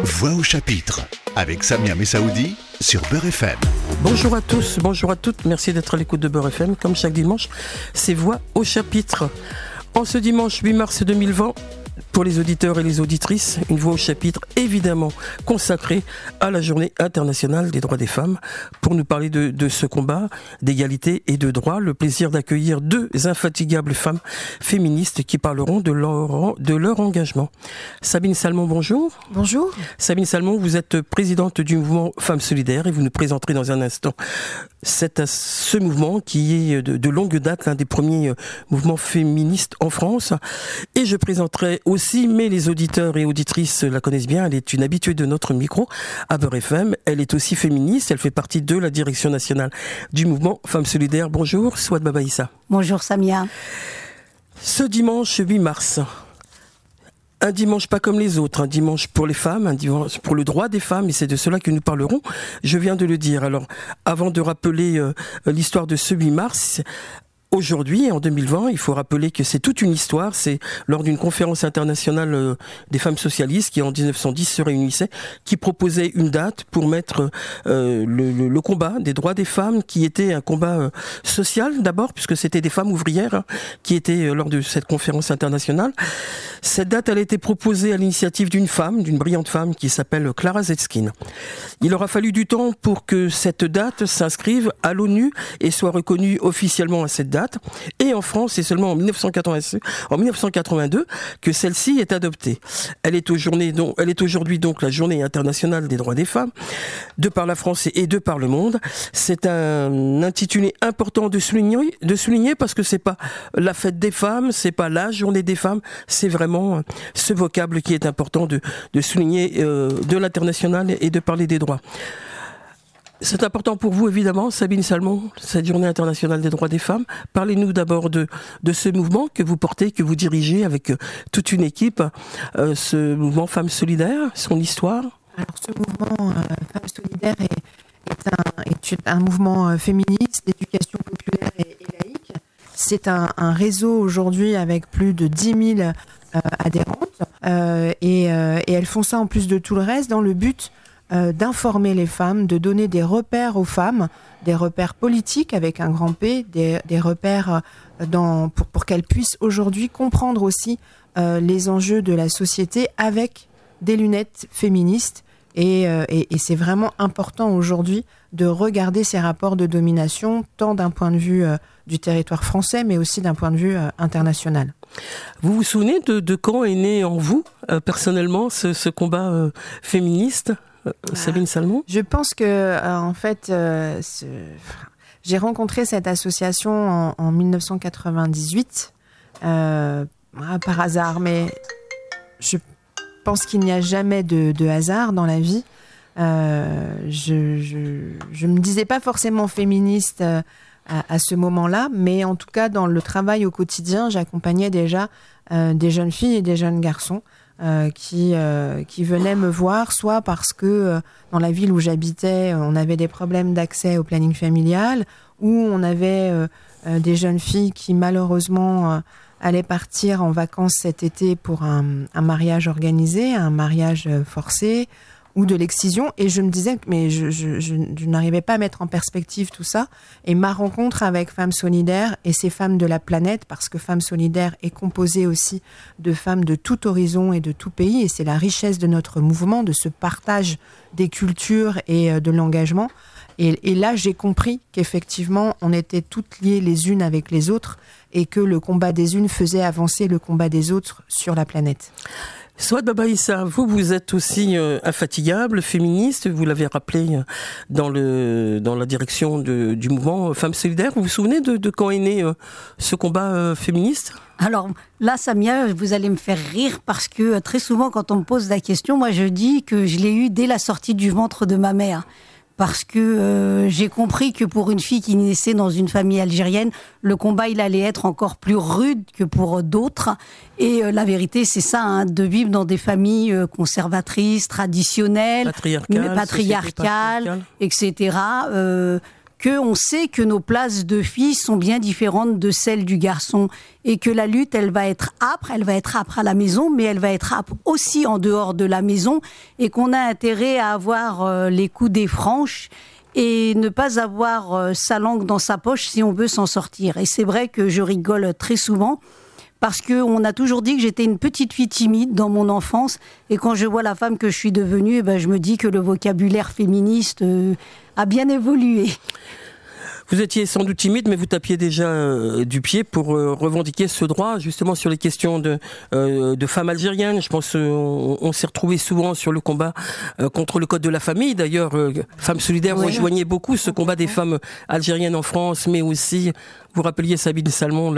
Voix au chapitre avec Samia Messaoudi sur Beurre FM. Bonjour à tous, bonjour à toutes, merci d'être à l'écoute de Beurre FM. Comme chaque dimanche, c'est Voix au chapitre. En ce dimanche 8 mars 2020, pour les auditeurs et les auditrices, une voix au chapitre évidemment consacrée à la Journée internationale des droits des femmes. Pour nous parler de ce combat d'égalité et de droit, le plaisir d'accueillir deux infatigables femmes féministes qui parleront de leur engagement. Sabine Salmon, bonjour. Bonjour. Sabine Salmon, vous êtes présidente du mouvement Femmes Solidaires et vous nous présenterez dans un instant ce mouvement qui est de longue date l'un des premiers mouvements féministes en France. Et je présenterai aussi, mais les auditeurs et auditrices la connaissent bien, elle est une habituée de notre micro à Beurre FM. Elle est aussi féministe, elle fait partie de la direction nationale du mouvement Femmes Solidaires. Bonjour, Souad Babaïssa. Bonjour Samia. Ce dimanche 8 mars, un dimanche pas comme les autres, un dimanche pour les femmes, un dimanche pour le droit des femmes, et c'est de cela que nous parlerons. Je viens de le dire. Alors, avant de rappeler l'histoire de ce 8 mars, aujourd'hui, en 2020, il faut rappeler que c'est toute une histoire. C'est lors d'une conférence internationale des femmes socialistes qui, en 1910, se réunissait, qui proposait une date pour mettre le combat des droits des femmes, qui était un combat social d'abord, puisque c'était des femmes ouvrières qui étaient lors de cette conférence internationale. Cette date, elle a été proposée à l'initiative d'une brillante femme qui s'appelle Clara Zetkin. Il aura fallu du temps pour que cette date s'inscrive à l'ONU et soit reconnue officiellement à cette date. Et en France, c'est seulement en 1982 que celle-ci est adoptée. Elle est aujourd'hui donc la Journée internationale des droits des femmes, de par la France et de par le monde. C'est un intitulé important de souligner parce que c'est pas la fête des femmes, c'est pas la journée des femmes, c'est vraiment ce vocable qui est important de souligner de l'international et de parler des droits. C'est important pour vous, évidemment, Sabine Salmon, cette journée internationale des droits des femmes. Parlez-nous d'abord de ce mouvement que vous portez, que vous dirigez avec toute une équipe, ce mouvement Femmes Solidaires, son histoire. Alors, ce mouvement Femmes Solidaires est un mouvement féministe, d'éducation populaire et laïque. C'est un réseau aujourd'hui avec plus de 10 000 adhérentes et elles font ça en plus de tout le reste dans le but d'informer les femmes, de donner des repères aux femmes, des repères politiques avec un grand P, des repères pour qu'elles puissent aujourd'hui comprendre aussi les enjeux de la société avec des lunettes féministes. Et c'est vraiment important aujourd'hui de regarder ces rapports de domination, tant d'un point de vue du territoire français, mais aussi d'un point de vue international. Vous vous souvenez de quand est né en vous, personnellement, ce combat féministe, Sabine Salmon ? Je pense que, en fait, j'ai rencontré cette association en 1998, par hasard, mais je pense qu'il n'y a jamais de hasard dans la vie. Je me disais pas forcément féministe à ce moment-là, mais en tout cas dans le travail au quotidien, j'accompagnais déjà des jeunes filles et des jeunes garçons qui venaient me voir, soit parce que dans la ville où j'habitais, on avait des problèmes d'accès au planning familial, ou on avait des jeunes filles qui malheureusement allaient partir en vacances cet été pour un mariage organisé, un mariage forcé, ou de l'excision, et je me disais mais je n'arrivais pas à mettre en perspective tout ça, et ma rencontre avec Femmes Solidaires et ces femmes de la planète, parce que Femmes Solidaires est composée aussi de femmes de tout horizon et de tout pays, et c'est la richesse de notre mouvement, de ce partage des cultures et de l'engagement, et là j'ai compris qu'effectivement on était toutes liées les unes avec les autres, et que le combat des unes faisait avancer le combat des autres sur la planète. Souad Babaïssa, vous êtes aussi infatigable, féministe, vous l'avez rappelé dans la direction du mouvement Femmes Solidaires. Vous vous souvenez de quand est né ce combat féministe ? Alors là, Samia, vous allez me faire rire parce que très souvent, quand on me pose la question, moi je dis que je l'ai eu dès la sortie du ventre de ma mère. Parce que j'ai compris que pour une fille qui naissait dans une famille algérienne, le combat, il allait être encore plus rude que pour d'autres. Et la vérité, c'est ça, de vivre dans des familles conservatrices, traditionnelles, patriarcales, etc. qu'on sait que nos places de filles sont bien différentes de celles du garçon et que la lutte, elle va être âpre à la maison, mais elle va être âpre aussi en dehors de la maison et qu'on a intérêt à avoir les coudées franches et ne pas avoir sa langue dans sa poche si on veut s'en sortir. Et c'est vrai que je rigole très souvent parce qu'on a toujours dit que j'étais une petite fille timide dans mon enfance et quand je vois la femme que je suis devenue, je me dis que le vocabulaire féministe a bien évolué. Vous étiez sans doute timide, mais vous tapiez déjà du pied pour revendiquer ce droit, justement sur les questions de femmes algériennes. Je pense on s'est retrouvés souvent sur le combat contre le code de la famille. D'ailleurs, Femmes solidaires rejoignait beaucoup ce combat des femmes algériennes en France, mais aussi, vous rappeliez, Sabine Salmon,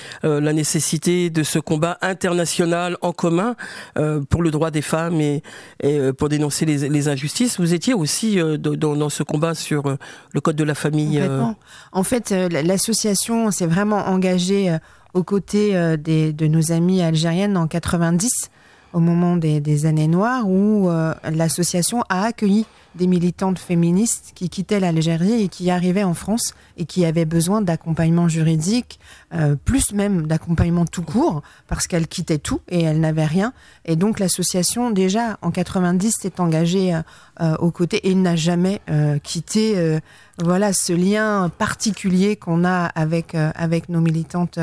la nécessité de ce combat international en commun pour le droit des femmes et pour dénoncer les injustices. Vous étiez aussi dans ce combat sur le code de la famille. En fait, l'association s'est vraiment engagée aux côtés de nos amies algériennes en 90, au moment des années noires, où l'association a accueilli des militantes féministes qui quittaient l'Algérie et qui arrivaient en France et qui avaient besoin d'accompagnement juridique, plus même d'accompagnement tout court, parce qu'elles quittaient tout et elles n'avaient rien. Et donc l'association, déjà en 90, s'est engagée aux côtés et n'a jamais quitté ce lien particulier qu'on a avec nos militantes,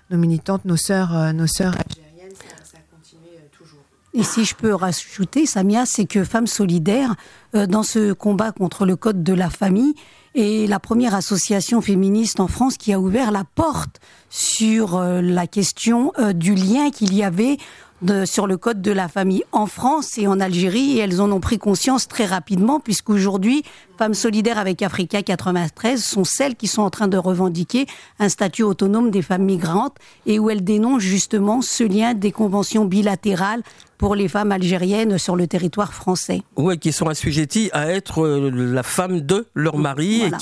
nos sœurs algériennes. Ça continue toujours. Et si je peux rajouter, Samia, c'est que Femmes solidaires, dans ce combat contre le code de la famille, est la première association féministe en France qui a ouvert la porte sur la question du lien qu'il y avait sur le code de la famille en France et en Algérie, et elles en ont pris conscience très rapidement, puisqu'aujourd'hui, Femmes solidaires avec Africa 93 sont celles qui sont en train de revendiquer un statut autonome des femmes migrantes et où elles dénoncent justement ce lien des conventions bilatérales pour les femmes algériennes sur le territoire français. Oui, qui sont assujetties à être la femme de leur mari, voilà.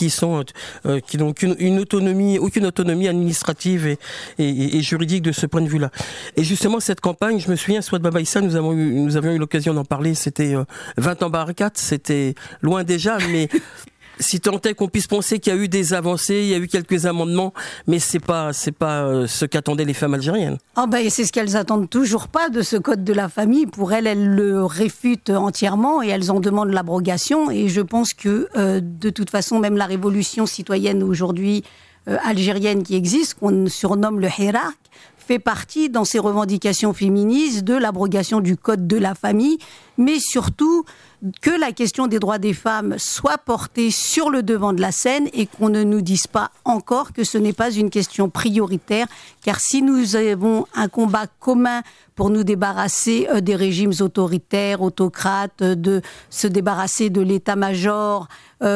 Et qui n'ont aucune autonomie administrative et juridique de ce point de vue-là. Et justement, cette campagne, je me souviens, Souad Baba Issa, nous avions eu l'occasion d'en parler, c'était 20 ans Barakat, c'était loin déjà, mais si tant est qu'on puisse penser qu'il y a eu des avancées, il y a eu quelques amendements, mais c'est pas ce qu'attendaient les femmes algériennes. Et c'est ce qu'elles attendent toujours pas de ce code de la famille. Pour elles le réfutent entièrement et elles en demandent l'abrogation. Et je pense que de toute façon, même la révolution citoyenne aujourd'hui algérienne qui existe, qu'on surnomme le Hirak, fait partie dans ses revendications féministes de l'abrogation du code de la famille, mais surtout que la question des droits des femmes soit portée sur le devant de la scène et qu'on ne nous dise pas encore que ce n'est pas une question prioritaire, car si nous avons un combat commun pour nous débarrasser des régimes autoritaires, autocrates, de se débarrasser de l'état-major,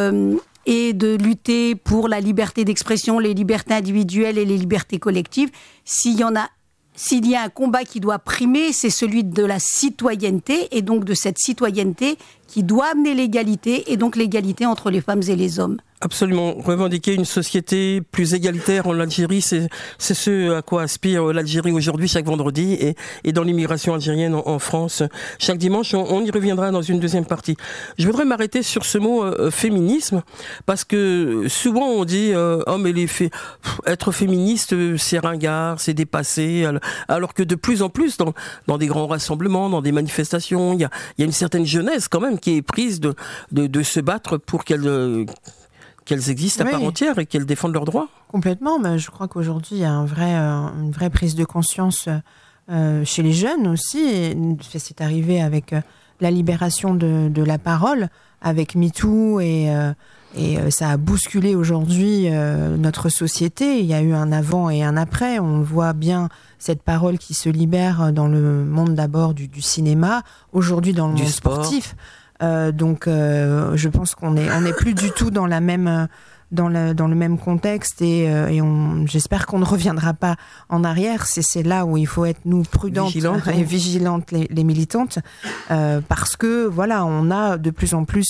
et de lutter pour la liberté d'expression, les libertés individuelles et les libertés collectives, s'il y a un combat qui doit primer, c'est celui de la citoyenneté, et donc de cette citoyenneté qui doit amener l'égalité, et donc l'égalité entre les femmes et les hommes. Absolument. Revendiquer une société plus égalitaire en Algérie, c'est ce à quoi aspire l'Algérie aujourd'hui, chaque vendredi, et dans l'immigration algérienne en France, chaque dimanche. On y reviendra dans une deuxième partie. Je voudrais m'arrêter sur ce mot féminisme, parce que souvent on dit être féministe, c'est ringard, c'est dépassé, alors que de plus en plus, dans des grands rassemblements, dans des manifestations, il y a une certaine jeunesse quand même qui est prise de se battre pour qu'elles existent à part entière et qu'elles défendent leurs droits. Complètement, mais je crois qu'aujourd'hui il y a une vraie prise de conscience chez les jeunes aussi. Et c'est arrivé avec la libération de la parole, avec MeToo, et ça a bousculé aujourd'hui notre société. Il y a eu un avant et un après. On voit bien cette parole qui se libère dans le monde d'abord du cinéma, aujourd'hui dans le monde sportif. Donc je pense qu'on est plus du tout dans la même dans le même contexte et j'espère qu'on ne reviendra pas en arrière. C'est là où il faut être nous prudentes et vigilantes les militantes, parce que voilà, on a de plus en plus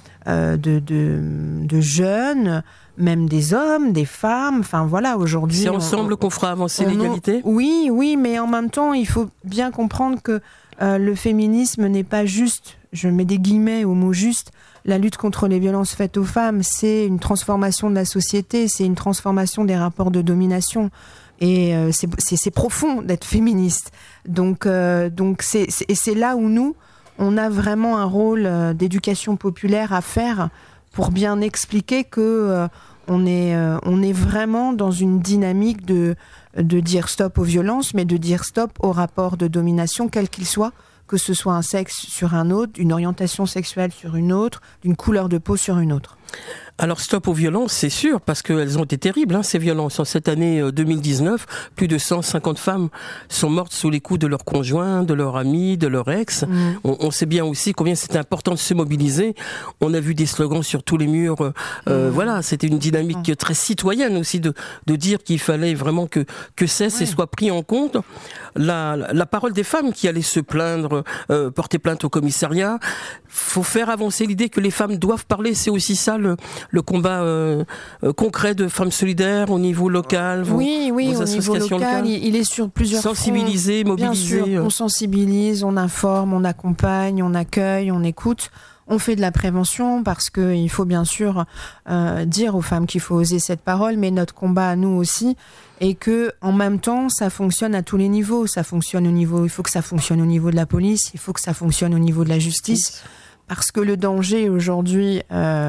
de jeunes, même des hommes, des femmes, enfin voilà, aujourd'hui... C'est ensemble qu'on fera avancer l'égalité ? Oui, mais en même temps, il faut bien comprendre que le féminisme n'est pas juste, je mets des guillemets au mot juste, la lutte contre les violences faites aux femmes, c'est une transformation de la société, c'est une transformation des rapports de domination. Et c'est profond d'être féministe. Donc c'est là où nous, on a vraiment un rôle d'éducation populaire à faire pour bien expliquer que on est vraiment dans une dynamique de dire stop aux violences, mais de dire stop aux rapports de domination, quel qu'il soit, que ce soit un sexe sur un autre, une orientation sexuelle sur une autre, d'une couleur de peau sur une autre. Alors stop aux violences, c'est sûr, parce qu'elles ont été terribles, ces violences. En cette année 2019, plus de 150 femmes sont mortes sous les coups de leur conjoint, de leur ami, de leur ex. On sait bien aussi combien c'était important de se mobiliser. On a vu des slogans sur tous les murs. Voilà, c'était une dynamique très citoyenne aussi de dire qu'il fallait vraiment que cesse et soit pris en compte la parole des femmes qui allaient se plaindre, porter plainte au commissariat. Faut faire avancer l'idée que les femmes doivent parler. C'est aussi ça le combat concret de Femmes Solidaires au niveau local. Vos associations locales. Il est sur plusieurs sensibiliser, fronts. Mobiliser. Bien sûr, on sensibilise, on informe, on accompagne, on accueille, on écoute. On fait de la prévention parce que il faut bien sûr dire aux femmes qu'il faut oser cette parole, mais notre combat à nous aussi est que en même temps ça fonctionne à tous les niveaux. Ça fonctionne il faut que ça fonctionne au niveau de la police, il faut que ça fonctionne au niveau de la justice, parce que le danger aujourd'hui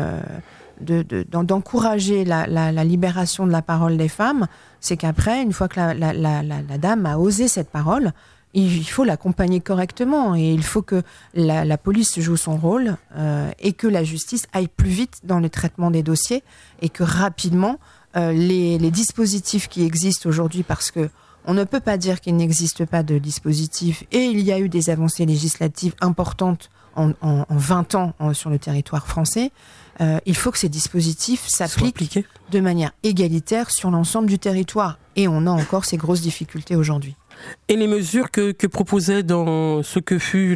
d'encourager la libération de la parole des femmes, c'est qu'après, une fois que la dame a osé cette parole, il faut l'accompagner correctement et il faut que la police joue son rôle et que la justice aille plus vite dans le traitement des dossiers et que rapidement les dispositifs qui existent aujourd'hui, parce que on ne peut pas dire qu'il n'existe pas de dispositifs, et il y a eu des avancées législatives importantes en 20 ans sur le territoire français. Il faut que ces dispositifs s'appliquent de manière égalitaire sur l'ensemble du territoire. Et on a encore ces grosses difficultés aujourd'hui. Et les mesures que proposait dans ce que fut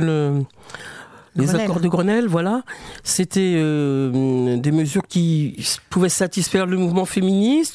les accords de Grenelle, voilà, c'était des mesures qui pouvaient satisfaire le mouvement féministe.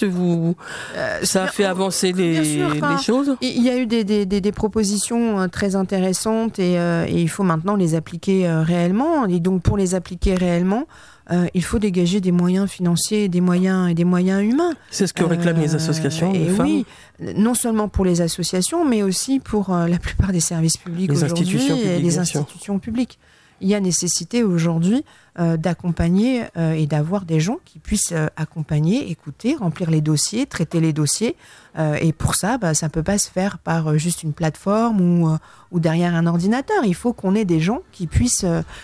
Ça a fait avancer les choses. Il y a eu des propositions très intéressantes et il faut maintenant les appliquer réellement. Et donc pour les appliquer réellement, il faut dégager des moyens financiers et des moyens humains. C'est ce que réclament les associations de femmes. Oui, non seulement pour les associations, mais aussi pour la plupart des services publics aujourd'hui et les institutions publiques. Il y a nécessité aujourd'hui d'accompagner et d'avoir des gens qui puissent accompagner, écouter, remplir les dossiers, traiter les dossiers. Et pour ça, ça peut pas se faire par juste une plateforme ou derrière un ordinateur. Il faut qu'on ait des gens qui puissent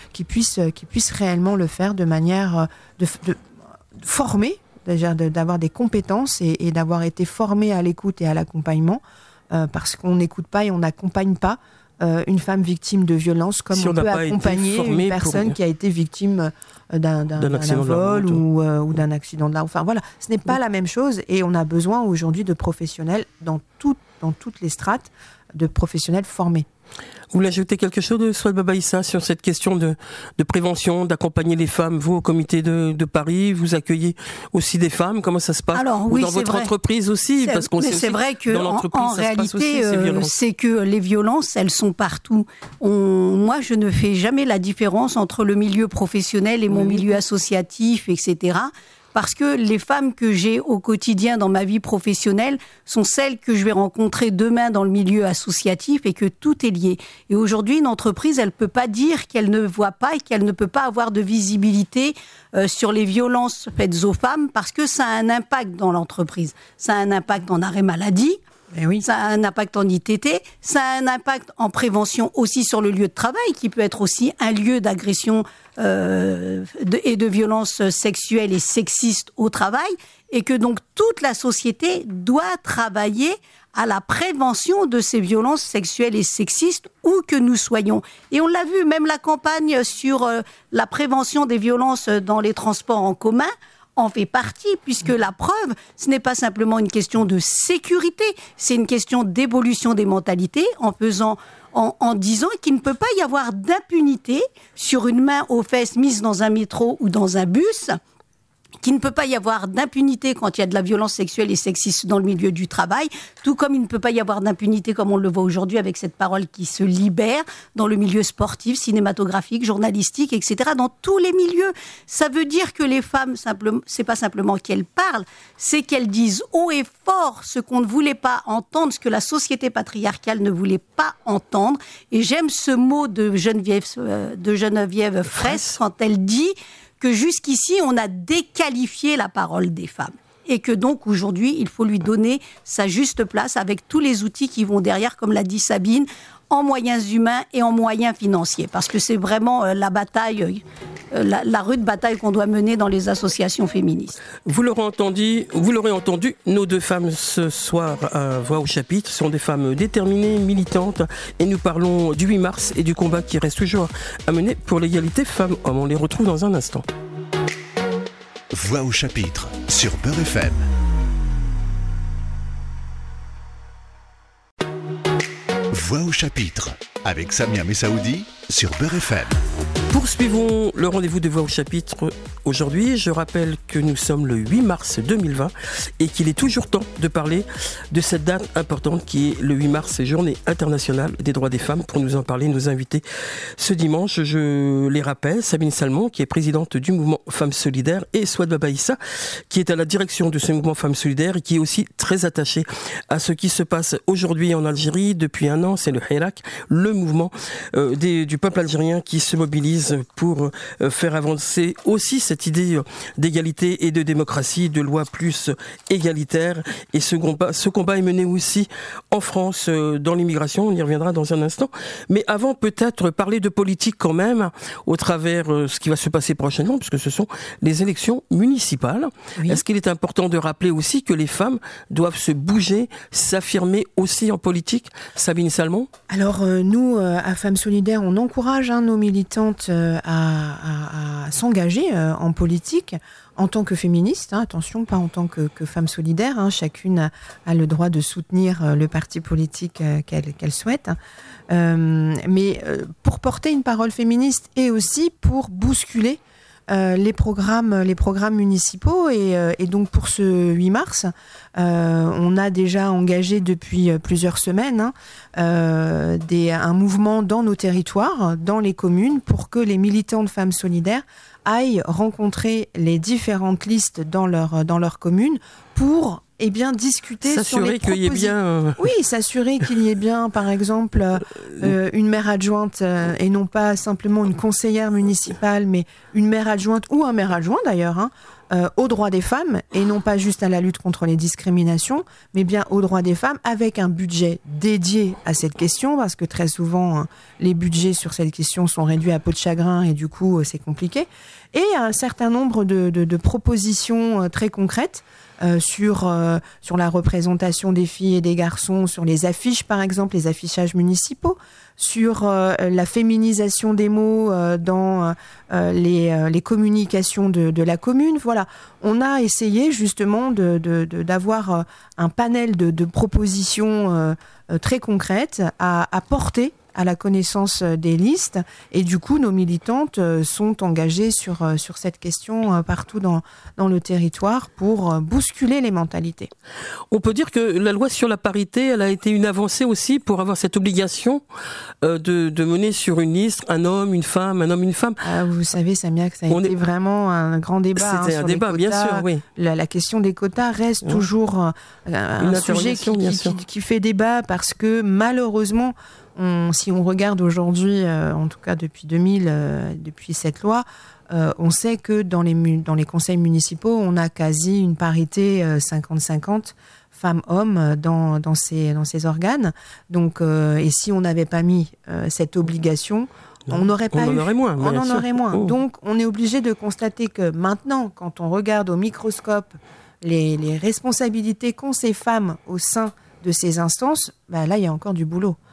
réellement le faire de manière de former, déjà d'avoir des compétences et d'avoir été formé à l'écoute et à l'accompagnement, parce qu'on n'écoute pas et on n'accompagne pas une femme victime de violence comme on peut accompagner une personne qui a été victime d'un vol ou d'un accident de la route. Enfin voilà, ce n'est pas la même chose et on a besoin aujourd'hui de professionnels dans toutes les strates, de professionnels formés. Vous voulez ajouter quelque chose, Souad Baba Issa, sur cette question de prévention, d'accompagner les femmes? Vous, au comité de Paris, vous accueillez aussi des femmes. Comment ça se passe? Alors, oui, ou dans votre entreprise aussi, parce qu'on sait c'est vrai que en réalité, c'est que les violences, elles sont partout. Moi, je ne fais jamais la différence entre le milieu professionnel et mon milieu associatif, etc. Parce que les femmes que j'ai au quotidien dans ma vie professionnelle sont celles que je vais rencontrer demain dans le milieu associatif et que tout est lié. Et aujourd'hui, une entreprise, elle peut pas dire qu'elle ne voit pas et qu'elle ne peut pas avoir de visibilité sur les violences faites aux femmes parce que ça a un impact dans l'entreprise. Ça a un impact en arrêt maladie. Ça a un impact en ITT, ça a un impact en prévention aussi sur le lieu de travail, qui peut être aussi un lieu d'agression et de violence sexuelle et sexiste au travail, et que donc toute la société doit travailler à la prévention de ces violences sexuelles et sexistes où que nous soyons. Et on l'a vu, même la campagne sur la prévention des violences dans les transports en commun en fait partie, puisque la preuve, ce n'est pas simplement une question de sécurité, c'est une question d'évolution des mentalités, en disant qu'il ne peut pas y avoir d'impunité sur une main aux fesses mise dans un métro ou dans un bus qu'il ne peut pas y avoir d'impunité quand il y a de la violence sexuelle et sexiste dans le milieu du travail, tout comme il ne peut pas y avoir d'impunité comme on le voit aujourd'hui avec cette parole qui se libère dans le milieu sportif, cinématographique, journalistique, etc., dans tous les milieux. Ça veut dire que les femmes, c'est pas simplement qu'elles parlent, c'est qu'elles disent haut et fort ce qu'on ne voulait pas entendre, ce que la société patriarcale ne voulait pas entendre. Et j'aime ce mot de Geneviève Fraisse quand elle dit que jusqu'ici, on a déqualifié la parole des femmes. Et que donc, aujourd'hui, il faut lui donner sa juste place avec tous les outils qui vont derrière, comme l'a dit Sabine, en moyens humains et en moyens financiers. Parce que c'est vraiment la bataille, la rude bataille qu'on doit mener dans les associations féministes. Vous l'aurez entendu, nos deux femmes ce soir à Voix au chapitre sont des femmes déterminées, militantes, et nous parlons du 8 mars et du combat qui reste toujours à mener pour l'égalité femmes-hommes. On les retrouve dans un instant. Voix au chapitre sur Beurre FM. Voix au chapitre avec Samia Messaoudi sur Beurre FM. Poursuivons le rendez-vous de Voix au chapitre aujourd'hui. Je rappelle que nous sommes le 8 mars 2020 et qu'il est toujours temps de parler de cette date importante qui est le 8 mars, Journée internationale des droits des femmes. Pour nous en parler, nous inviter ce dimanche, je les rappelle, Sabine Salmon, qui est présidente du mouvement Femmes Solidaires, et Souad Babaïssa, qui est à la direction de ce mouvement Femmes Solidaires et qui est aussi très attachée à ce qui se passe aujourd'hui en Algérie. Depuis un an, c'est le Hirak, le mouvement du peuple algérien qui se mobilise pour faire avancer aussi cette idée d'égalité et de démocratie, de loi plus égalitaire. Et ce combat est mené aussi en France dans l'immigration. On y reviendra dans un instant. Mais avant, peut-être parler de politique quand même, au travers ce qui va se passer prochainement, puisque ce sont les élections municipales. Oui. Est-ce qu'il est important de rappeler aussi que les femmes doivent se bouger, s'affirmer aussi en politique? Sabine Salmon? Alors nous, à Femmes Solidaires, on encourage nos militantes à s'engager en politique en tant que féministe, attention, pas en tant que femme solidaire. Chacune a le droit de soutenir le parti politique qu'elle souhaite. Mais pour porter une parole féministe et aussi pour bousculer les programmes municipaux et donc pour ce 8 mars, on a déjà engagé depuis plusieurs semaines un mouvement dans nos territoires, dans les communes, pour que les militants de Femmes Solidaires aillent rencontrer les différentes listes dans leur commune pour discuter sur les propositions. Oui, s'assurer qu'il y ait bien, par exemple, une maire adjointe et non pas simplement une conseillère municipale, mais une maire adjointe ou un maire adjoint d'ailleurs, aux droits des femmes et non pas juste à la lutte contre les discriminations, mais bien aux droits des femmes avec un budget dédié à cette question, parce que très souvent, les budgets sur cette question sont réduits à peau de chagrin et du coup, c'est compliqué. Et un certain nombre de propositions très concrètes sur la représentation des filles et des garçons, sur les affiches par exemple, les affichages municipaux, sur la féminisation des mots dans les communications de la commune. Voilà, on a essayé justement d'avoir un panel de propositions très concrètes à porter à la connaissance des listes, et du coup nos militantes sont engagées sur cette question partout dans le territoire pour bousculer les mentalités. On peut dire que la loi sur la parité, elle a été une avancée aussi pour avoir cette obligation de mener sur une liste un homme, une femme, un homme, une femme. Vous savez, Samia, que ça a été vraiment un grand débat. C'était un débat, bien sûr, oui. La question des quotas reste toujours un sujet qui fait débat, parce que malheureusement, si on regarde aujourd'hui, en tout cas depuis 2000, depuis cette loi, on sait que dans les conseils municipaux, on a quasi une parité 50-50 femmes-hommes dans ces organes. Donc, et si on n'avait pas mis cette obligation, on n'aurait pas eu. On en aurait moins. Oh. Donc, on est obligé de constater que maintenant, quand on regarde au microscope les responsabilités qu'ont ces femmes au sein de ces instances, là, il y a encore du boulot.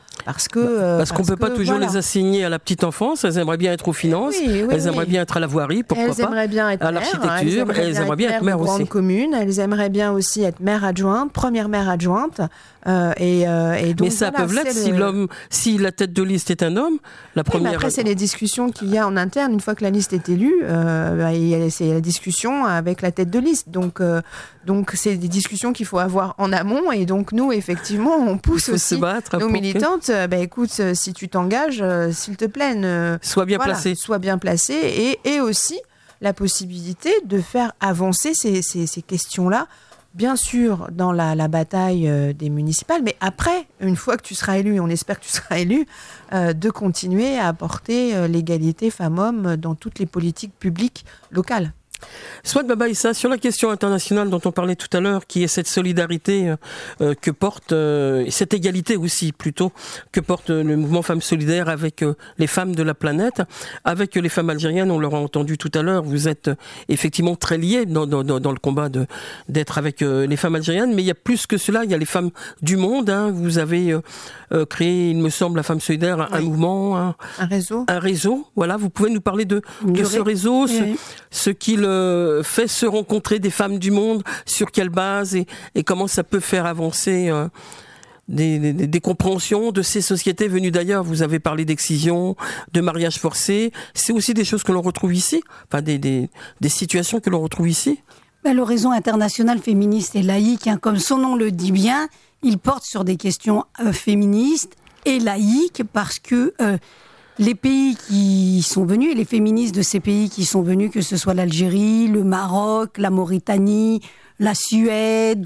Parce qu'on ne peut pas toujours les assigner à la petite enfance. Elles aimeraient bien être aux finances, elles aimeraient bien être à la voirie, pourquoi pas, aimeraient bien être à l'architecture, elles aimeraient bien être mère aussi. Commune, elles aimeraient bien aussi être mère adjointe, première mère adjointe. Et donc, mais ça peut l'être si la tête de liste est un homme. La première. Après, c'est les discussions qu'il y a en interne. Une fois que la liste est élue, c'est la discussion avec la tête de liste. Donc c'est des discussions qu'il faut avoir en amont. Et donc nous, effectivement, on pousse aussi nos militantes. Écoute, si tu t'engages, s'il te plaît, sois bien placé. Sois bien placé, et aussi la possibilité de faire avancer ces questions-là. Bien sûr, dans la bataille des municipales, mais après, une fois que tu seras élu, et on espère que tu seras élu, de continuer à apporter l'égalité femmes-hommes dans toutes les politiques publiques locales. Soit Baba Issa, sur la question internationale dont on parlait tout à l'heure, qui est cette solidarité que porte, cette égalité aussi plutôt, que porte le mouvement Femmes Solidaires avec les femmes de la planète, avec les femmes algériennes, on l'aura entendu tout à l'heure, vous êtes effectivement très liés dans le combat d'être avec les femmes algériennes, mais il y a plus que cela, il y a les femmes du monde, vous avez créé, il me semble, la Femme Solidaire, un mouvement, un réseau, voilà, vous pouvez nous parler de ce réseau, ce qu'il fait se rencontrer des femmes du monde, sur quelle base et comment ça peut faire avancer des compréhensions de ces sociétés venues d'ailleurs. Vous avez parlé d'excision, de mariage forcé. C'est aussi des choses que l'on retrouve ici, enfin des situations que l'on retrouve ici. Le réseau international féministe et laïque, comme son nom le dit bien, il porte sur des questions féministes et laïques parce que les pays qui sont venus, et les féministes de ces pays qui sont venus, que ce soit l'Algérie, le Maroc, la Mauritanie, la Suède,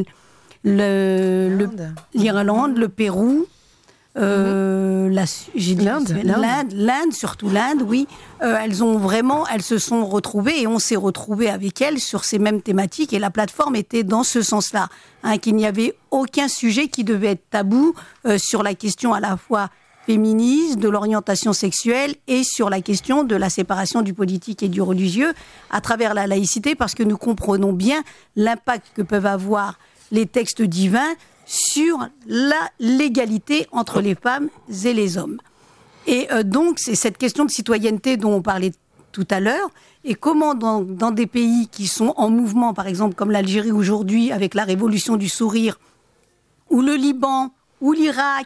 l'Irlande, le Pérou, l'Inde, surtout l'Inde, oui. Elles se sont retrouvées et on s'est retrouvés avec elles sur ces mêmes thématiques et la plateforme était dans ce sens-là, qu'il n'y avait aucun sujet qui devait être tabou sur la question à la fois féministe, de l'orientation sexuelle et sur la question de la séparation du politique et du religieux à travers la laïcité, parce que nous comprenons bien l'impact que peuvent avoir les textes divins sur l'égalité entre les femmes et les hommes. Et donc, c'est cette question de citoyenneté dont on parlait tout à l'heure, et comment dans des pays qui sont en mouvement, par exemple comme l'Algérie aujourd'hui, avec la révolution du sourire, ou le Liban, ou l'Irak,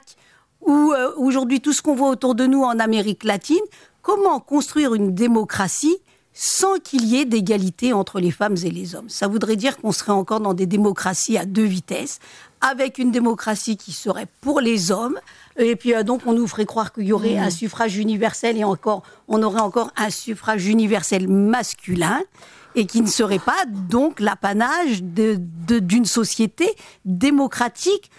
ou aujourd'hui tout ce qu'on voit autour de nous en Amérique latine, comment construire une démocratie sans qu'il y ait d'égalité entre les femmes et les hommes? Ça voudrait dire qu'on serait encore dans des démocraties à deux vitesses, avec une démocratie qui serait pour les hommes, et puis donc on nous ferait croire qu'il y aurait un suffrage universel, et encore, on aurait encore un suffrage universel masculin, et qui ne serait pas donc l'apanage d'une société démocratique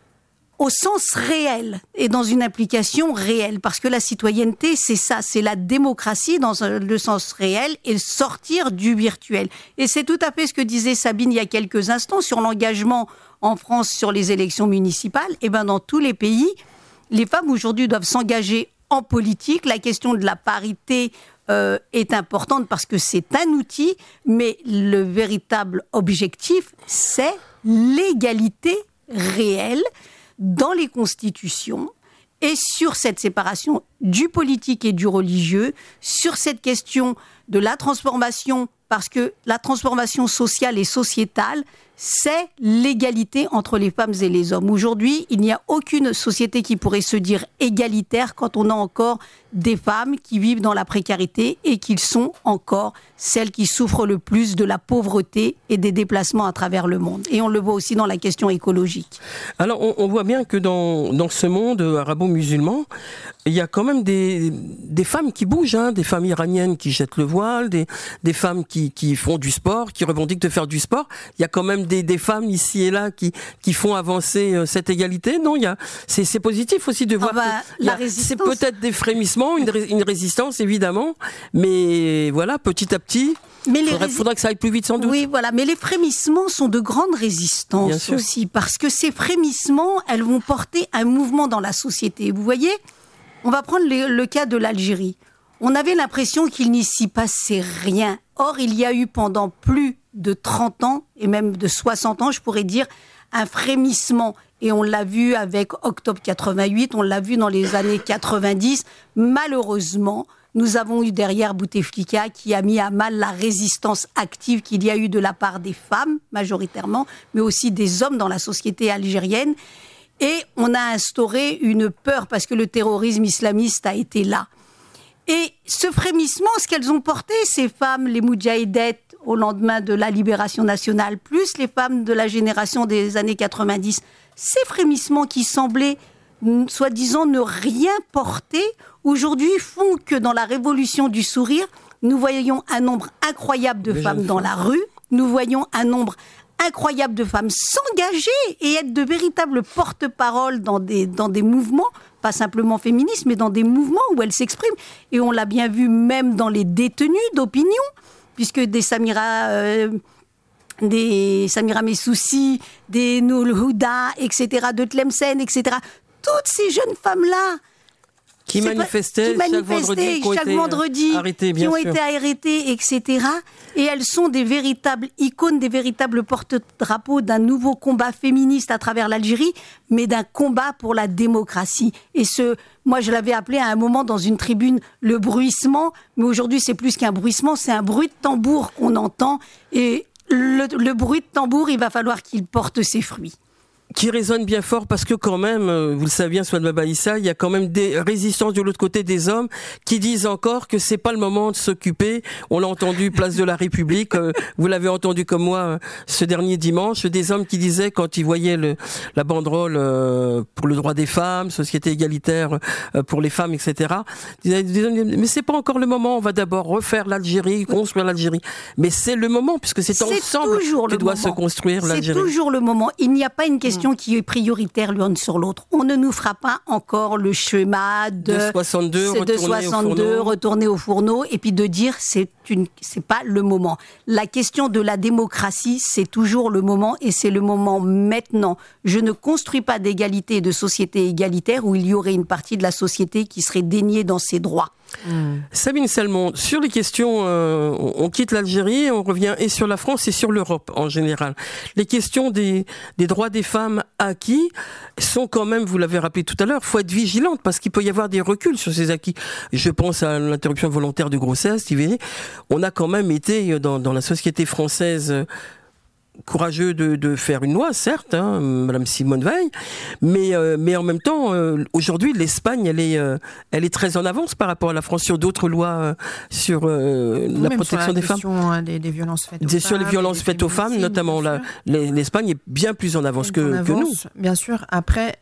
au sens réel et dans une application réelle. Parce que la citoyenneté, c'est ça, c'est la démocratie dans le sens réel et sortir du virtuel. Et c'est tout à fait ce que disait Sabine il y a quelques instants sur l'engagement en France sur les élections municipales. Et dans tous les pays, les femmes aujourd'hui doivent s'engager en politique. La question de la parité est importante parce que c'est un outil, mais le véritable objectif, c'est l'égalité réelle dans les constitutions et sur cette séparation du politique et du religieux, sur cette question de la transformation, parce que la transformation sociale et sociétale, c'est l'égalité entre les femmes et les hommes. Aujourd'hui, il n'y a aucune société qui pourrait se dire égalitaire quand on a encore des femmes qui vivent dans la précarité et qui sont encore celles qui souffrent le plus de la pauvreté et des déplacements à travers le monde. Et on le voit aussi dans la question écologique. Alors, on voit bien que dans ce monde arabo-musulman, il y a quand même des femmes qui bougent, des femmes iraniennes qui jettent le voile, des femmes qui font du sport, qui revendiquent de faire du sport. Il y a quand même des femmes ici et là qui font avancer cette égalité. Non, c'est positif aussi de voir que c'est peut-être des frémissements, une résistance évidemment, mais voilà, petit à petit, il faudra que ça aille plus vite sans doute. Oui, voilà, mais les frémissements sont de grandes résistances aussi, parce que ces frémissements, elles vont porter un mouvement dans la société. Vous voyez, on va prendre le cas de l'Algérie. On avait l'impression qu'il n'y s'y passait rien. Or, il y a eu pendant plus de 30 ans, et même de 60 ans, je pourrais dire, un frémissement. Et on l'a vu avec Octobre 88, on l'a vu dans les années 90. Malheureusement, nous avons eu derrière Bouteflika qui a mis à mal la résistance active qu'il y a eu de la part des femmes, majoritairement, mais aussi des hommes dans la société algérienne. Et on a instauré une peur parce que le terrorisme islamiste a été là. Et ce frémissement, ce qu'elles ont porté, ces femmes, les moudjahidettes, au lendemain de la libération nationale, plus les femmes de la génération des années 90, ces frémissements qui semblaient, soi-disant, ne rien porter, aujourd'hui font que dans la révolution du sourire, nous voyons un nombre incroyable de femmes dans la rue, nous voyons un nombre incroyable de femmes s'engager et être de véritables porte-parole dans des mouvements, pas simplement féministes, mais dans des mouvements où elles s'expriment. Et on l'a bien vu même dans les détenues d'opinion, puisque des Samira Messoussi, des Noul Houda, etc., de Tlemcen, etc., toutes ces jeunes femmes-là, qui manifestaient chaque vendredi, qui ont été arrêtées, etc. Et elles sont des véritables icônes, des véritables porte-drapeaux d'un nouveau combat féministe à travers l'Algérie, mais d'un combat pour la démocratie. Et moi je l'avais appelé à un moment dans une tribune le bruissement, mais aujourd'hui c'est plus qu'un bruissement, c'est un bruit de tambour qu'on entend. Et le bruit de tambour, il va falloir qu'il porte ses fruits. Qui résonne bien fort parce que quand même, vous le savez bien, Souad Baïssa, il y a quand même des résistances de l'autre côté des hommes qui disent encore que c'est pas le moment de s'occuper. On l'a entendu place de la République, vous l'avez entendu comme moi ce dernier dimanche, des hommes qui disaient quand ils voyaient la banderole pour le droit des femmes, société égalitaire pour les femmes, etc. Ils disaient, mais c'est pas encore le moment, on va d'abord refaire l'Algérie, construire l'Algérie. Mais c'est le moment puisque c'est ensemble que doit se construire l'Algérie. C'est toujours le moment. Il n'y a pas une question qui est prioritaire l'une sur l'autre. On ne nous fera pas encore le schéma de 62, retourner au fourneau et puis de dire c'est pas le moment. La question de la démocratie, c'est toujours le moment et c'est le moment maintenant. Je ne construis pas d'égalité et de société égalitaire où il y aurait une partie de la société qui serait déniée dans ses droits. Sabine Salmon, sur les questions, on quitte l'Algérie, on revient et sur la France et sur l'Europe en général. Les questions des droits des femmes acquis sont quand même, vous l'avez rappelé tout à l'heure, faut être vigilante parce qu'il peut y avoir des reculs sur ces acquis. Je pense à l'interruption volontaire de grossesse, IVG. On a quand même été dans la société française courageux de faire une loi, certes, Madame Simone Veil, mais en même temps, aujourd'hui, l'Espagne, elle est très en avance par rapport à la France sur d'autres lois sur la protection des femmes. Des violences faites aux femmes. Sur les violences faites aux femmes, notamment l'Espagne est bien plus en avance que nous. Bien sûr. Après,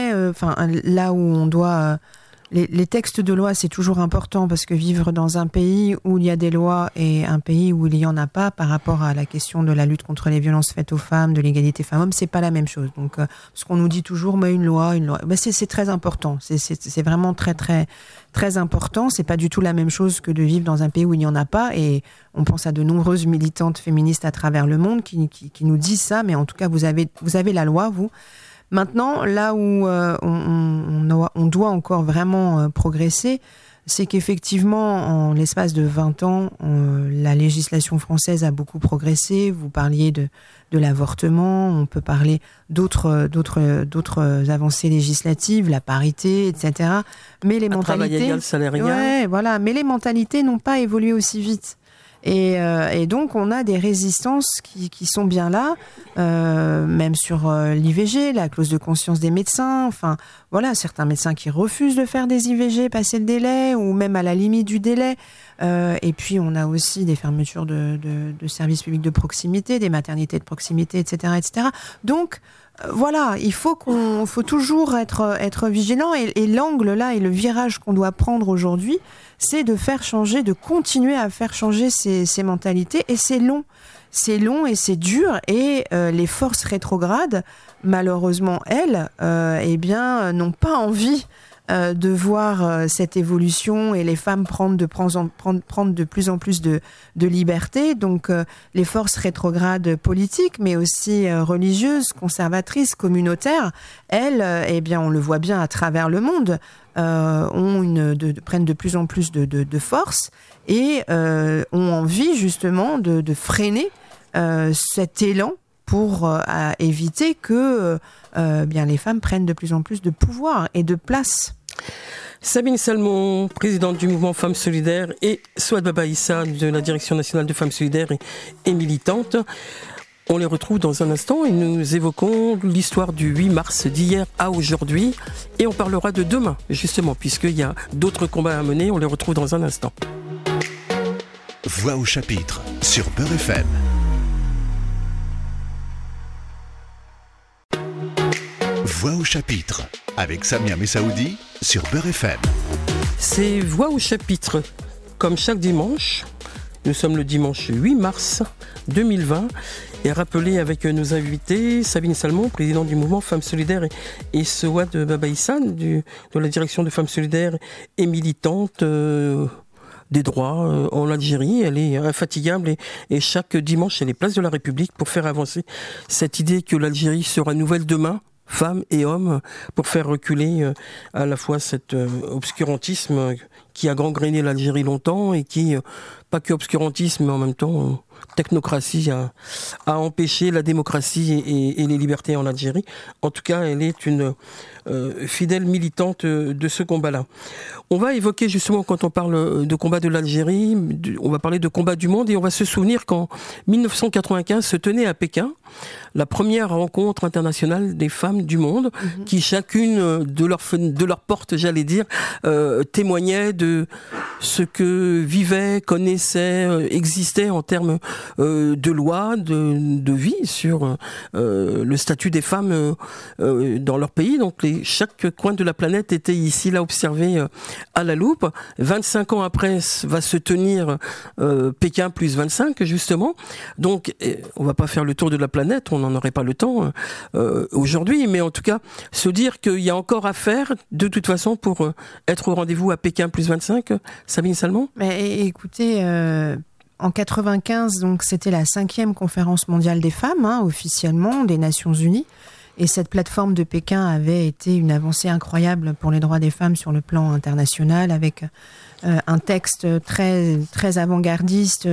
là où on doit Les textes de loi, c'est toujours important parce que vivre dans un pays où il y a des lois et un pays où il n'y en a pas par rapport à la question de la lutte contre les violences faites aux femmes, de l'égalité femmes-hommes, c'est pas la même chose. Donc, ce qu'on nous dit toujours, mais une loi, c'est très important. C'est vraiment très, très, très important. C'est pas du tout la même chose que de vivre dans un pays où il n'y en a pas. Et on pense à de nombreuses militantes féministes à travers le monde qui nous disent ça. Mais en tout cas, vous avez la loi, vous. Maintenant, là où on doit encore vraiment progresser, c'est qu'effectivement, en l'espace de 20 ans, la législation française a beaucoup progressé. Vous parliez de l'avortement, on peut parler d'autres avancées législatives, la parité, etc. Mais les mentalités, travail égal, salaire égal. Ouais, voilà. Mais les mentalités n'ont pas évolué aussi vite. Et donc, on a des résistances qui sont bien là, même sur l'IVG, la clause de conscience des médecins. Enfin, voilà, certains médecins qui refusent de faire des IVG, passer le délai, ou même à la limite du délai. Et puis, on a aussi des fermetures de services publics de proximité, des maternités de proximité, etc., etc. Donc, voilà, il faut toujours être vigilant. Et l'angle là et le virage qu'on doit prendre aujourd'hui, c'est de continuer à faire changer ces mentalités. Et c'est long et c'est dur. Et les forces rétrogrades, malheureusement, elles, n'ont pas envie de voir cette évolution et les femmes prendre de plus en plus de liberté. Donc les forces rétrogrades politiques, mais aussi religieuses, conservatrices, communautaires, elles, on le voit bien à travers le monde, prennent de plus en plus de force et ont envie justement de freiner cet élan pour éviter que les femmes prennent de plus en plus de pouvoir et de place. Sabine Salmon, présidente du mouvement Femmes Solidaires, et Souad Baba Issa de la Direction nationale de Femmes Solidaires et militante. On les retrouve dans un instant et nous évoquons l'histoire du 8 mars, d'hier à aujourd'hui. Et on parlera de demain, justement, puisqu'il y a d'autres combats à mener. On les retrouve dans un instant. Voix au chapitre sur Beurre FM. Voix au chapitre avec Samia Messaoudi sur Beurre FM. C'est Voix au chapitre, comme chaque dimanche. Nous sommes le dimanche 8 mars 2020 et rappelé avec nos invités Sabine Salmon, présidente du mouvement Femmes Solidaires, et Souad Baba Issa de la Direction de Femmes Solidaires et militante des droits en Algérie. Elle est infatigable et chaque dimanche elle est place de la République pour faire avancer cette idée que l'Algérie sera nouvelle demain, femmes et hommes, pour faire reculer à la fois cet obscurantisme qui a gangréné l'Algérie longtemps et qui, pas que obscurantisme, mais en même temps technocratie, a empêché la démocratie et les libertés en Algérie. En tout cas, elle est une fidèle militante de ce combat-là. On va évoquer justement, quand on parle de combat de l'Algérie, on va parler de combat du monde et on va se souvenir qu'en 1995 se tenait à Pékin la première rencontre internationale des femmes du monde, qui chacune de leur porte, j'allais dire, témoignait de ce que vivaient, connaissaient, existaient en termes de loi, de vie sur le statut des femmes dans leur pays. Donc chaque coin de la planète était ici là observé à la loupe. 25 ans après va se tenir Pékin plus 25 justement. Donc on va pas faire le tour de la planète, on n'en aurait pas le temps aujourd'hui, mais en tout cas se dire qu'il y a encore à faire de toute façon pour être au rendez-vous à Pékin plus 25. Sabine Salmon. Mais écoutez, en 95, donc c'était la 5e conférence mondiale des femmes, officiellement des Nations Unies. Et cette plateforme de Pékin avait été une avancée incroyable pour les droits des femmes sur le plan international, avec un texte très, très avant-gardiste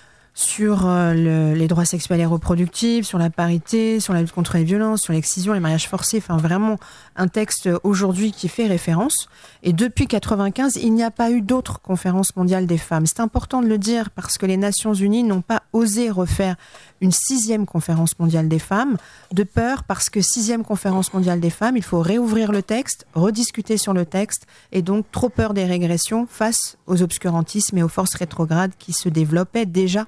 sur les droits sexuels et reproductifs, sur la parité, sur la lutte contre les violences, sur l'excision, les mariages forcés. Enfin, vraiment un texte aujourd'hui qui fait référence. Et depuis 95, il n'y a pas eu d'autres conférences mondiales des femmes. C'est important de le dire parce que les Nations Unies n'ont pas osé refaire une 6e conférence mondiale des femmes, de peur, parce que 6e conférence mondiale des femmes, il faut réouvrir le texte, rediscuter sur le texte, et donc trop peur des régressions face aux obscurantismes et aux forces rétrogrades qui se développaient déjà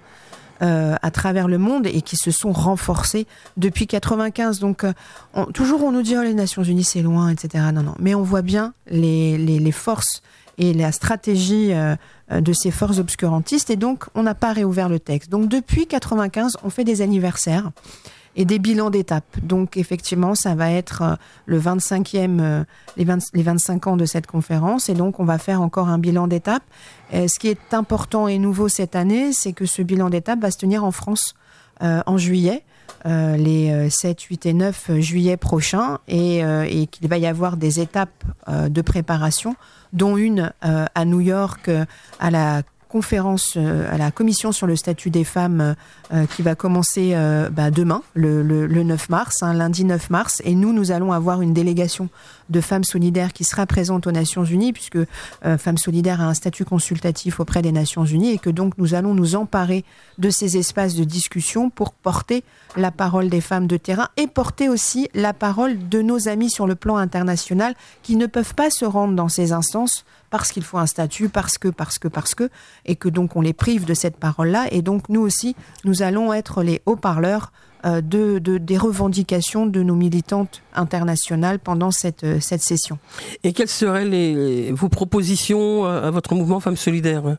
à travers le monde et qui se sont renforcées depuis 95. Donc toujours on nous dit les Nations Unies c'est loin, etc. Non, mais on voit bien les forces et la stratégie de ces forces obscurantistes, et donc on n'a pas réouvert le texte. Donc depuis 95, on fait des anniversaires et des bilans d'étapes. Donc effectivement, ça va être le 25e, les 25 ans de cette conférence, et donc on va faire encore un bilan d'étapes. Ce qui est important et nouveau cette année, c'est que ce bilan d'étapes va se tenir en France en juillet. Les 7, 8 et 9 juillet prochains, et qu'il va y avoir des étapes de préparation, dont une à New York, à la conférence, à la commission sur le statut des femmes qui va commencer demain, le 9 mars, lundi 9 mars. Et nous allons avoir une délégation de Femmes Solidaires qui sera présente aux Nations Unies, puisque Femmes Solidaires a un statut consultatif auprès des Nations Unies, et que donc nous allons nous emparer de ces espaces de discussion pour porter la parole des femmes de terrain et porter aussi la parole de nos amis sur le plan international qui ne peuvent pas se rendre dans ces instances parce qu'il faut un statut, parce que, et que donc on les prive de cette parole-là. Et donc nous aussi, nous allons être les haut-parleurs des revendications de nos militantes internationales pendant cette session. Et quelles seraient vos propositions à votre mouvement Femmes Solidaires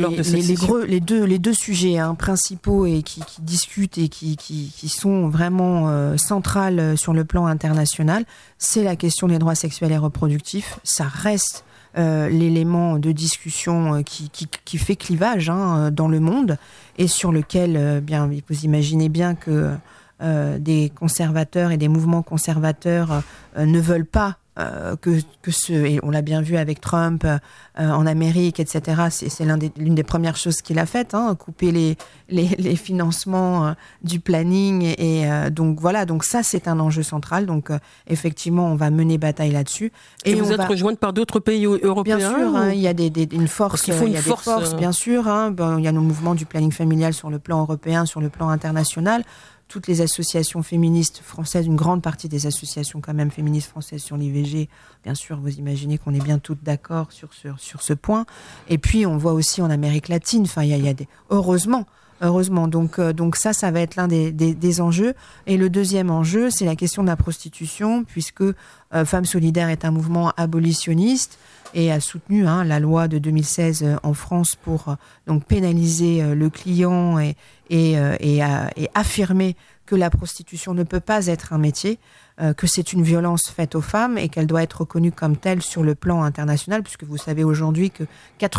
les deux sujets principaux et qui discutent et qui sont vraiment centrales sur le plan international, c'est la question des droits sexuels et reproductifs. Ça reste l'élément de discussion qui fait clivage dans le monde, et sur lequel vous imaginez bien que des conservateurs et des mouvements conservateurs ne veulent pas et on l'a bien vu avec Trump en Amérique, etc. C'est l'une des premières choses qu'il a faites, couper les financements du planning. Et donc voilà, donc ça c'est un enjeu central. Donc effectivement, on va mener bataille là-dessus. Et vous êtes rejointe par d'autres pays européens? Bien sûr, il y a une force. Il faut une force, bien sûr. Il y a nos mouvements du planning familial sur le plan européen, sur le plan international. Toutes les associations féministes françaises, une grande partie des associations quand même féministes françaises sur l'IVG, bien sûr, vous imaginez qu'on est bien toutes d'accord sur ce point. Et puis, on voit aussi en Amérique latine, il y a des... Heureusement. Donc ça va être l'un des enjeux. Et le deuxième enjeu, c'est la question de la prostitution, puisque Femmes Solidaires est un mouvement abolitionniste et a soutenu la loi de 2016 en France pour donc pénaliser le client et affirmer que la prostitution ne peut pas être un métier, que c'est une violence faite aux femmes et qu'elle doit être reconnue comme telle sur le plan international, puisque vous savez aujourd'hui que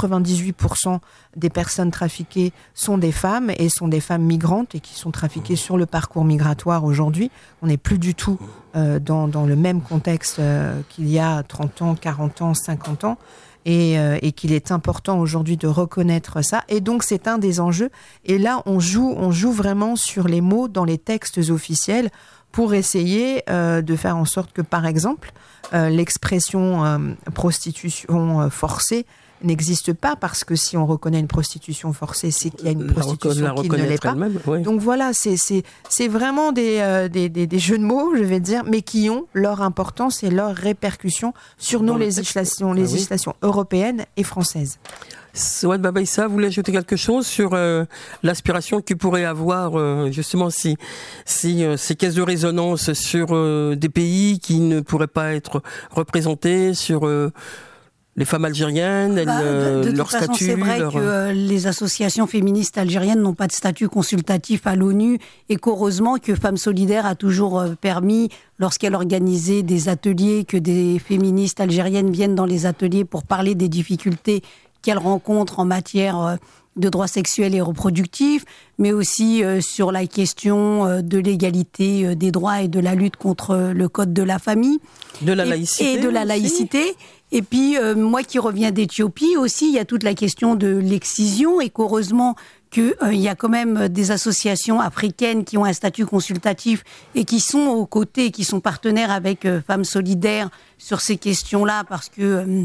98% des personnes trafiquées sont des femmes et sont des femmes migrantes et qui sont trafiquées sur le parcours migratoire aujourd'hui. On n'est plus du tout dans le même contexte qu'il y a 30 ans, 40 ans, 50 ans. Et qu'il est important aujourd'hui de reconnaître ça. Et donc, c'est un des enjeux. Et là, on joue vraiment sur les mots dans les textes officiels pour essayer de faire en sorte que, par exemple, l'expression prostitution forcée n'existe pas, parce que si on reconnaît une prostitution forcée, c'est qu'il y a une prostitution qui ne l'est pas. Oui. Donc voilà, c'est vraiment des jeux de mots, je vais dire, mais qui ont leur importance et leur répercussion sur nos législations européennes et françaises. Souad Babaïssa, vous voulez ajouter quelque chose sur l'aspiration qu'il pourrait avoir justement si ces caisses de résonance sur des pays qui ne pourraient pas être représentés, sur les femmes algériennes, de leur toute façon, statut. C'est vrai que les associations féministes algériennes n'ont pas de statut consultatif à l'ONU, et qu'heureusement que Femmes Solidaires a toujours permis, lorsqu'elle organisait des ateliers, que des féministes algériennes viennent dans les ateliers pour parler des difficultés qu'elles rencontrent en matière de droits sexuels et reproductifs, mais aussi sur la question de l'égalité des droits et de la lutte contre le code de la famille. De la laïcité. Et de la laïcité. Et puis, moi qui reviens d'Éthiopie aussi, il y a toute la question de l'excision, et qu'heureusement qu'il y a quand même des associations africaines qui ont un statut consultatif et qui sont aux côtés, qui sont partenaires avec Femmes Solidaires sur ces questions-là, parce que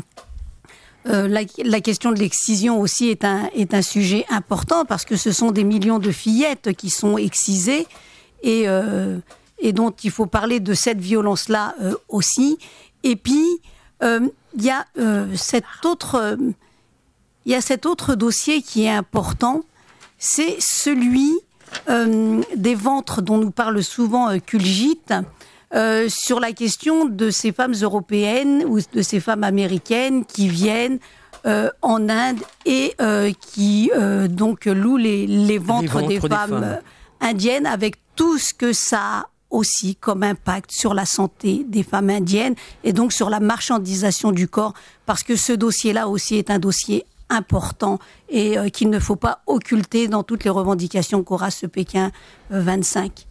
la question de l'excision aussi est un sujet important, parce que ce sont des millions de fillettes qui sont excisées et dont il faut parler de cette violence-là aussi. Et puis, il y a cet autre dossier qui est important, c'est celui des ventres dont nous parle souvent Kuljit, sur la question de ces femmes européennes ou de ces femmes américaines qui viennent en Inde et qui donc louent les ventres des femmes indiennes, avec tout ce que ça a aussi comme impact sur la santé des femmes indiennes et donc sur la marchandisation du corps, parce que ce dossier-là aussi est un dossier important et qu'il ne faut pas occulter dans toutes les revendications qu'aura ce Pékin 25.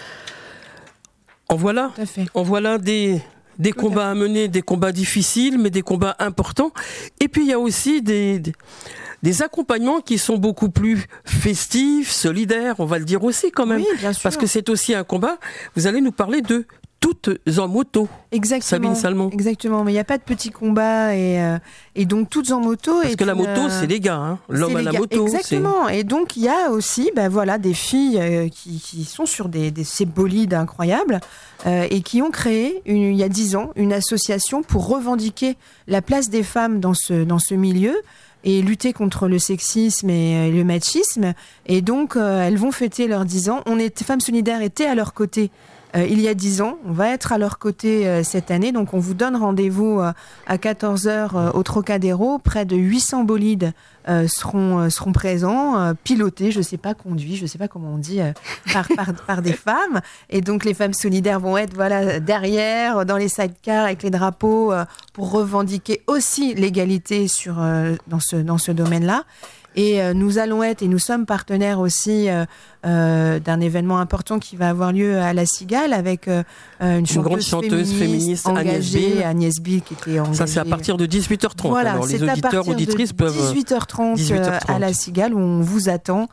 En voilà des combats à mener, des combats difficiles, mais des combats importants. Et puis il y a aussi des accompagnements qui sont beaucoup plus festifs, solidaires, on va le dire aussi quand même. Oui, bien sûr. Parce que c'est aussi un combat. Vous allez nous parler de Toutes en moto. Exactement. Sabine Salmon. Exactement, mais il n'y a pas de petits combats et donc Toutes en moto. Parce que la moto, c'est les gars, l'homme à la moto. Exactement. Et donc il y a aussi, des filles qui sont sur ces bolides incroyables et qui ont créé il y a 10 ans une association pour revendiquer la place des femmes dans ce milieu et lutter contre le sexisme et le machisme. Et donc elles vont fêter leurs 10 ans. Femmes Solidaires étaient à leur côté il y a 10 ans, on va être à leur côté cette année, donc on vous donne rendez-vous à 14h au Trocadéro. Près de 800 bolides seront présents, pilotés, je sais pas, conduits, je sais pas comment on dit, par des femmes. Et donc les Femmes Solidaires vont être derrière, dans les sidecars avec les drapeaux pour revendiquer aussi l'égalité dans ce domaine-là. Et nous allons être, et nous sommes partenaires aussi d'un événement important qui va avoir lieu à La Cigale avec une grande chanteuse féministe engagée, Agnès Bill, qui était engagée. Ça, c'est à partir de 18h30. Voilà, alors, c'est les auditeurs, auditrices peuvent... 18h30 à La Cigale, où on vous attend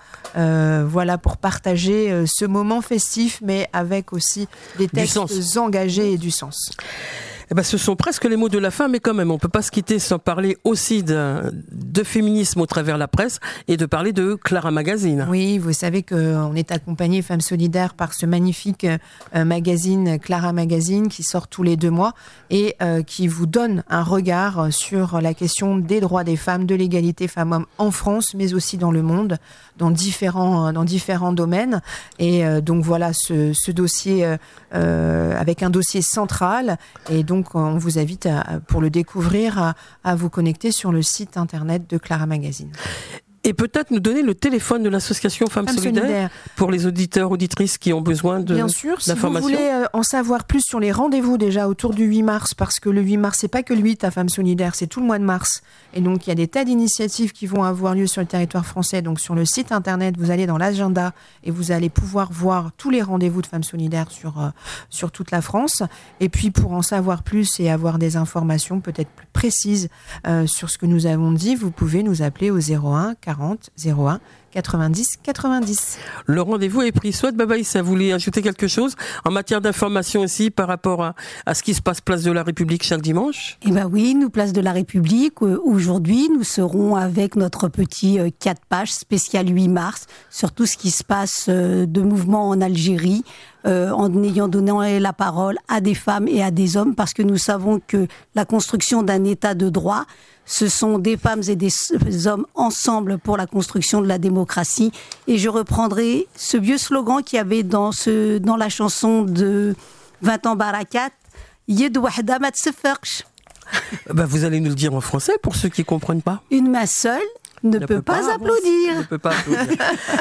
pour partager ce moment festif, mais avec aussi des textes engagés et du sens. Eh ben, ce sont presque les mots de la fin, mais quand même, on ne peut pas se quitter sans parler aussi de féminisme au travers de la presse et de parler de Clara Magazine. Oui, vous savez qu'on est accompagné, Femmes Solidaires, par ce magnifique magazine, Clara Magazine, qui sort tous les 2 mois et qui vous donne un regard sur la question des droits des femmes, de l'égalité femmes-hommes en France, mais aussi dans le monde, dans différents domaines. Et donc voilà, ce dossier avec un dossier central. Et donc, on vous invite, pour le découvrir, à vous connecter sur le site internet de Clara Magazine. Et peut-être nous donner le téléphone de l'association Femmes Solidaires pour les auditeurs, auditrices qui ont besoin de Bien sûr, si vous d'informations. voulez en savoir plus sur les rendez-vous déjà autour du 8 mars, parce que le 8 mars, c'est pas que le 8 à Femmes Solidaires, c'est tout le mois de mars. Et donc, il y a des tas d'initiatives qui vont avoir lieu sur le territoire français. Donc, sur le site internet, vous allez dans l'agenda et vous allez pouvoir voir tous les rendez-vous de Femmes Solidaires sur toute la France. Et puis, pour en savoir plus et avoir des informations peut-être plus précises sur ce que nous avons dit, vous pouvez nous appeler au 01 40 01 90 90. Le rendez-vous est pris. Soit Baba Issa, vous voulez ajouter quelque chose en matière d'information aussi par rapport à ce qui se passe place de la République chaque dimanche? Eh ben oui, nous, place de la République, aujourd'hui, nous serons avec notre petit 4 pages spécial 8 mars sur tout ce qui se passe de mouvement en Algérie, en ayant donné la parole à des femmes et à des hommes, parce que nous savons que la construction d'un état de droit, ce sont des femmes et des hommes ensemble pour la construction de la démocratie. Et je reprendrai ce vieux slogan qu'il y avait dans la chanson de 20 ans Barakat, Yed wahda ma tseferksh. Vous allez nous le dire en français pour ceux qui ne comprennent pas. Une main seule ne peut pas applaudir. Ne peut pas applaudir.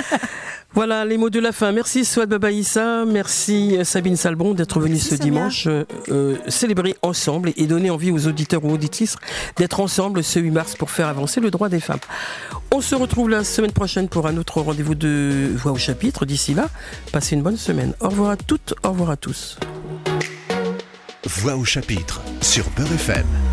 Voilà les mots de la fin. Merci Souad Baba Issa, merci Sabine Salbon d'être venue ce dimanche célébrer ensemble et donner envie aux auditeurs ou auditrices d'être ensemble ce 8 mars pour faire avancer le droit des femmes. On se retrouve la semaine prochaine pour un autre rendez-vous de Voix au chapitre. D'ici là, passez une bonne semaine. Au revoir à toutes, au revoir à tous. Voix au chapitre sur Beurre FM.